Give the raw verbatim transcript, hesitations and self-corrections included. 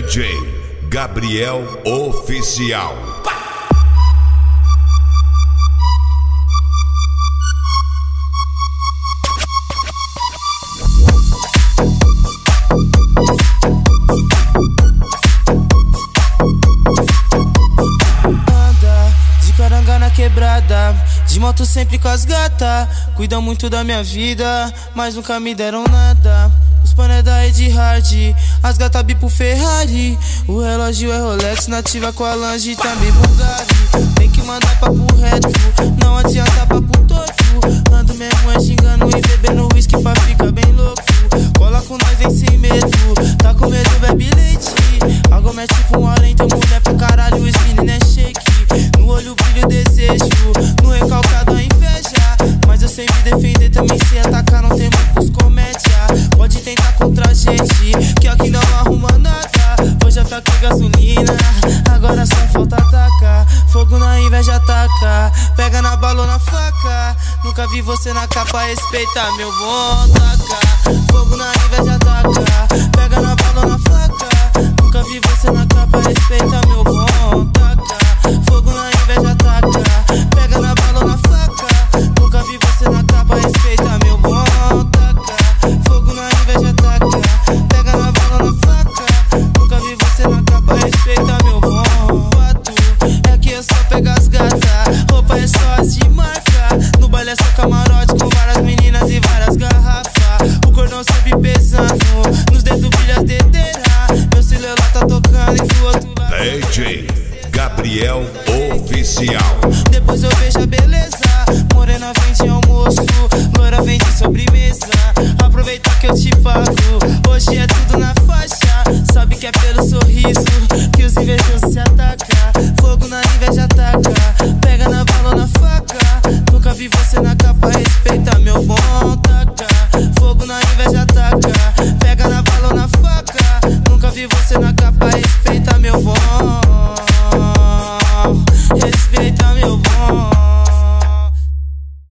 J Gabriel Oficial. Anda de caranga na quebrada, de moto sempre com as gata. Cuidam muito da minha vida, mas nunca me deram nada. Os pané da Ed Hard, as gata bipo Ferrari. O relógio é Rolex, nativa com a Lange, também Bugatti. Tem que mandar papo reto, não adianta papo torto. Ando mesmo é xingando e bebendo whisky pra ficar bem louco. Cola com nós, vem sem medo, tá com medo, bebe leite. Algo mete fumora, então mulher pra caralho, esse menino é shake. No olho brilho desejo, no recalcado a inveja. Mas eu sei me defender, também sei atacar, não tem muitos comédia. Pode tentar contra a gente, que aqui não arruma nada. Hoje já tá com gasolina, agora só falta atacar. Fogo na inveja ataca, pega na bala ou na faca. Nunca vi você na capa, respeita meu bom taca. Fogo na inveja ataca, pega na bala ou na faca. Nunca vi você na capa, respeita meu bom taca. Fogo na inveja ataca, pega na bala ou na faca. Nunca vi você na capa, respeita meu bom taca. Fogo na inveja ataca, pega na bala ou na faca. Nunca vi você na capa, respeita meu bom pato. É que eu só pego as gatas, roupa é só as de marca. No baile é só camarote com várias meninas e várias garrafas. O cordão sempre pesando, nos dedos brilha as dedeiras. Meu celular tá tocando e do outro lado D J Gabriel Oficial. Depois eu vejo a beleza, morena vem de almoço, loira vem de sobremesa. Aproveita que eu te pago, hoje é tudo na faixa. Sabe que é pelo sorriso que os invejosos se atacam. Fogo na inveja ataca, pega na bala ou na faca. Nunca vi você na capa, respeita meu bom taca. Fogo na inveja ataca, pega na bala ou na faca. Nunca vi você na capa, respeita meu bom.